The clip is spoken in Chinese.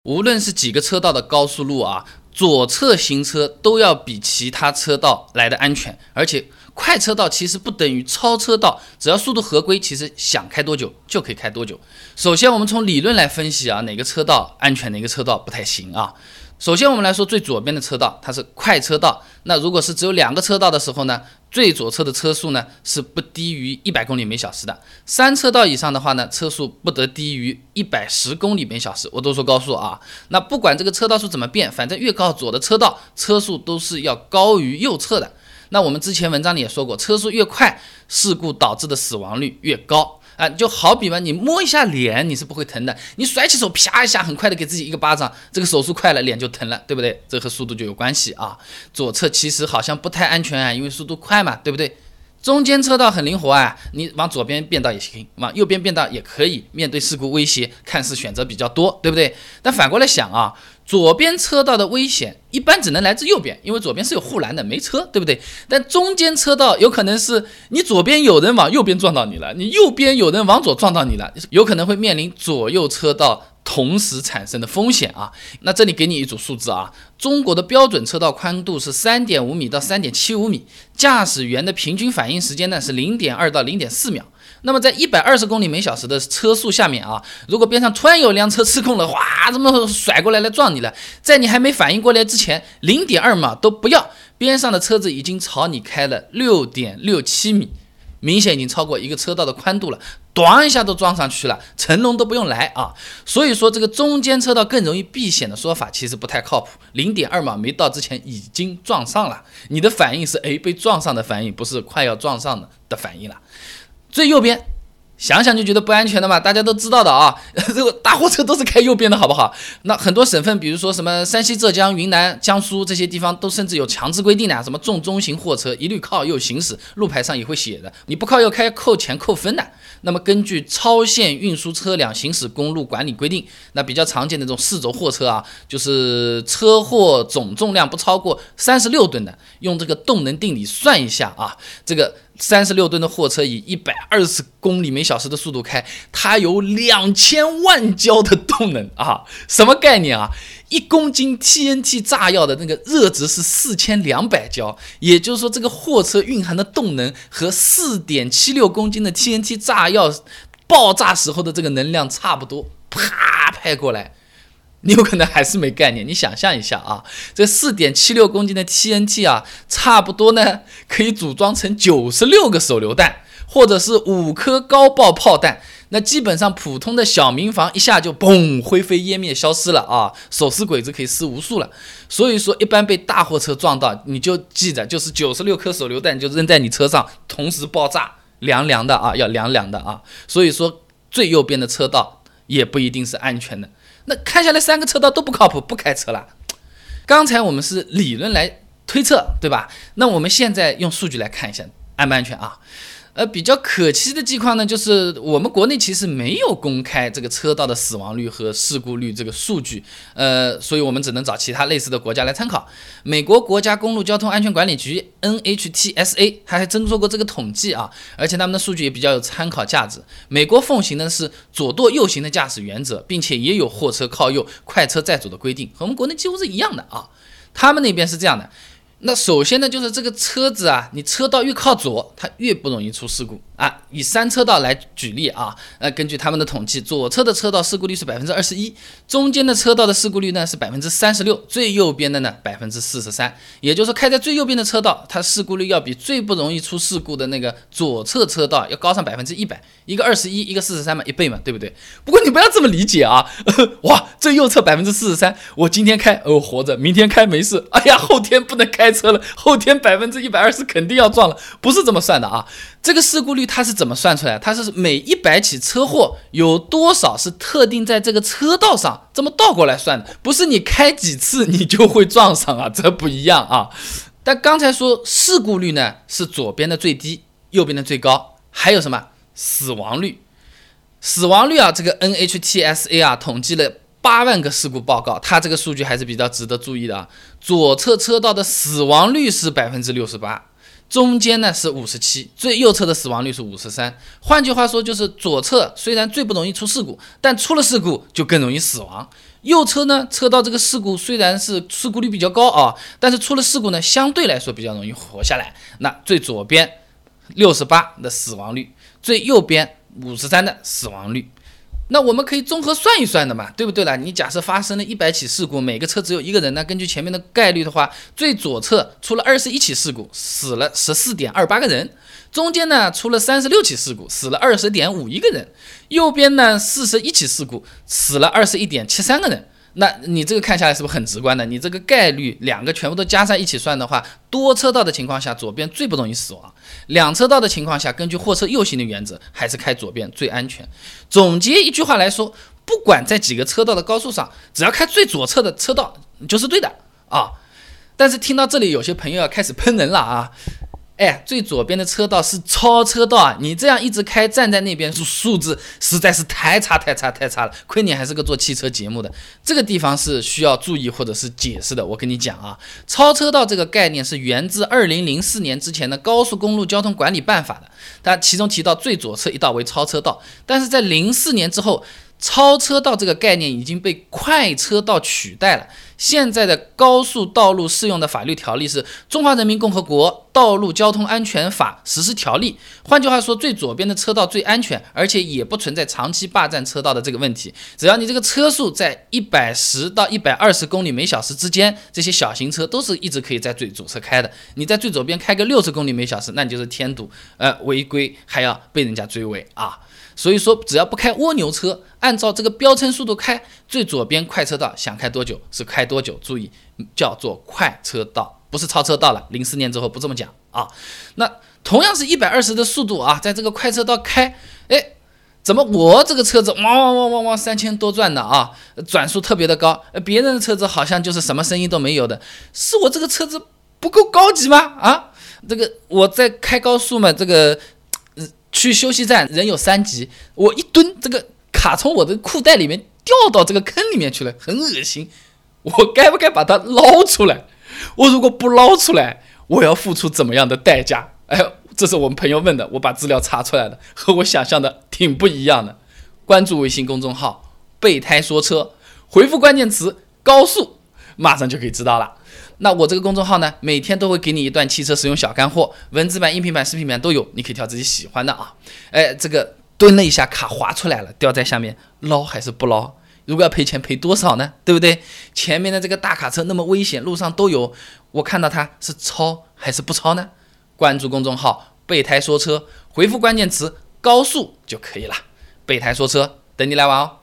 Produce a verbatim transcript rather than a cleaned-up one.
无论是几个车道的高速路啊，左侧行车都要比其他车道来的安全，而且快车道其实不等于超车道，只要速度合规，其实想开多久就可以开多久。首先我们从理论来分析啊，哪个车道安全，哪个车道不太行啊。首先我们来说最左边的车道，它是快车道，那如果是只有两个车道的时候呢，最左侧的车速呢是不低于一百公里每小时的，三车道以上的话呢，车速不得低于一百十公里每小时，我都说高速啊。那不管这个车道数怎么变，反正越靠左的车道，车速都是要高于右侧的。那我们之前文章里也说过，车速越快，事故导致的死亡率越高。啊，就好比嘛，你摸一下脸，你是不会疼的；你甩起手，啪一下，很快的给自己一个巴掌，这个手速快了，脸就疼了，对不对？这和速度就有关系啊。左侧其实好像不太安全啊，因为速度快嘛，对不对？中间车道很灵活啊，你往左边变道也行，往右边变道也可以。面对事故威胁，看似选择比较多，对不对？但反过来想啊，左边车道的危险一般只能来自右边，因为左边是有护栏的，没车，对不对？但中间车道有可能是你左边有人往右边撞到你了，你右边有人往左撞到你了，有可能会面临左右车道同时产生的风险啊。那这里给你一组数字啊，中国的标准车道宽度是 三点五米到三点七五米，驾驶员的平均反应时间呢是 零点二到零点四秒。那么在一百二十公里每小时的车速下面啊，如果边上突然有辆车失控了，哇，这么甩过来来撞你了，在你还没反应过来之前 零点二秒都不要，边上的车子已经朝你开了 六点六七米，明显已经超过一个车道的宽度了，咣一下都撞上去了，成龙都不用来啊。所以说这个中间车道更容易避险的说法其实不太靠谱， 零点二秒没到之前已经撞上了，你的反应是诶被撞上的反应，不是快要撞上的反应了。最右边想想就觉得不安全的嘛，大家都知道的啊，这个大货车都是开右边的好不好？那很多省份，比如说什么山西、浙江、云南、江苏这些地方，都甚至有强制规定的，什么重中型货车一律靠右行驶，路牌上也会写的，你不靠右开扣钱扣分的。那么根据超限运输车辆行驶公路管理规定，那比较常见的这种四轴货车啊，就是车货总重量不超过三十六吨的，用这个动能定理算一下啊，这个三十六吨的货车以一百二十公里每小时的速度开，它有两千万焦的动能啊！什么概念啊？一公斤 T N T 炸药的那个热值是四千两百焦，也就是说这个货车蕴含的动能和 四点七六公斤的 T N T 炸药爆炸时候的这个能量差不多，啪拍过来。你有可能还是没概念，你想象一下啊，这 四点七六公斤的 T N T 啊，差不多呢可以组装成九十六个手榴弹，或者是五颗高爆炮弹。那基本上普通的小民房一下就嘣灰飞烟灭消失了啊，手撕鬼子可以撕无数了。所以说一般被大货车撞到，你就记着，就是九十六颗手榴弹就扔在你车上同时爆炸，凉凉的啊，要凉凉的啊。所以说最右边的车道也不一定是安全的。那看下来三个车道都不靠谱，不开车了。刚才我们是理论来推测，对吧？那我们现在用数据来看一下安不安全啊？呃，比较可惜的情况呢，就是我们国内其实没有公开这个车道的死亡率和事故率这个数据，呃，所以我们只能找其他类似的国家来参考。美国国家公路交通安全管理局 N H T S A 它还真做过这个统计啊，而且他们的数据也比较有参考价值。美国奉行的是左舵右行的驾驶原则，并且也有货车靠右、快车在左的规定，和我们国内几乎是一样的啊。他们那边是这样的。那首先呢，就是这个车子啊，你车道越靠左，它越不容易出事故啊。以三车道来举例啊，呃，根据他们的统计，左侧的车道事故率是百分之二十一，中间的车道的事故率呢是百分之三十六，最右边的呢百分之四十三。也就是说，开在最右边的车道，它事故率要比最不容易出事故的那个左侧车道要高上百分之一百，一个二十一，一个四十三嘛，一倍嘛，对不对？不过你不要这么理解啊，哇，最右侧百分之四十三，我今天开哦活着，明天开没事，哎呀，后天不能开车了，后天百分之一百二十肯定要撞了，不是这么算的啊。这个事故率它是怎么算出来的？它是每一百起车祸有多少是特定在这个车道上，这么倒过来算的，不是你开几次你就会撞上啊，这不一样啊。但刚才说事故率呢是左边的最低，右边的最高，还有什么死亡率？死亡率啊，这个 N H T S A 啊统计了八万个事故报告，它这个数据还是比较值得注意的啊。左侧车道的死亡率是 百分之六十八， 中间呢是五十七，最右侧的死亡率是五十三。换句话说，就是左侧虽然最不容易出事故，但出了事故就更容易死亡。右侧呢，车道这个事故虽然是事故率比较高啊，但是出了事故呢，相对来说比较容易活下来。那最左边六十八的死亡率，最右边五十三的死亡率。那我们可以综合算一算的嘛，对不对啦？你假设发生了一百起事故，每个车只有一个人，那根据前面的概率的话，最左侧出了二十一起事故，死了 十四点二八 个人；中间呢出了三十六起事故，死了 二十点五一 个人；右边呢四十一起事故，死了 二十一点七三 个人。那你这个看下来是不是很直观的？你这个概率两个全部都加在一起算的话，多车道的情况下，左边最不容易死亡；两车道的情况下，根据货车右行的原则，还是开左边最安全。总结一句话来说，不管在几个车道的高速上，只要开最左侧的车道就是对的啊。但是听到这里，有些朋友要开始喷人了啊！哎，最左边的车道是超车道啊！你这样一直开，站在那边，素质实在是太差太差太差了。亏你还是个做汽车节目的，这个地方是需要注意或者是解释的。我跟你讲啊，超车道这个概念是源自二零零四年之前的高速公路交通管理办法的，它其中提到最左侧一道为超车道，但是在零四年之后，超车道这个概念已经被快车道取代了。现在的高速道路适用的法律条例是《中华人民共和国道路交通安全法实施条例》。换句话说，最左边的车道最安全，而且也不存在长期霸占车道的这个问题。只要你这个车速在一百十到一百二十公里每小时之间，这些小型车都是一直可以在最左侧开的。你在最左边开个六十公里每小时，那你就是添堵，呃，违规还要被人家追尾啊！所以说，只要不开蜗牛车，按照这个标称速度开，最左边快车道想开多久是开多久。注意，叫做快车道，不是超车道了。零四年之后不这么讲啊。那同样是一百二十的速度啊，在这个快车道开，哎，怎么我这个车子汪汪汪汪汪三千多转的啊，转速特别的高，别人的车子好像就是什么声音都没有的，是我这个车子不够高级吗？啊，这个我在开高速嘛，这个。去休息站人有三级，我一蹲，这个卡从我的裤袋里面掉到这个坑里面去了，很恶心。我该不该把它捞出来？我如果不捞出来，我要付出怎么样的代价？哎，这是我们朋友问的，我把资料查出来的，和我想象的挺不一样的。关注微信公众号备胎说车，回复关键词高速，马上就可以知道了。那我这个公众号呢，每天都会给你一段汽车使用小干货，文字版、音频版、视频版都有，你可以挑自己喜欢的啊。哎，这个蹲了一下，卡滑出来了，掉在下面，捞还是不捞？如果要赔钱，赔多少呢？对不对？前面的这个大卡车那么危险，路上都有，我看到它是超还是不超呢？关注公众号备胎说车，回复关键词高速就可以了。备胎说车，等你来玩哦。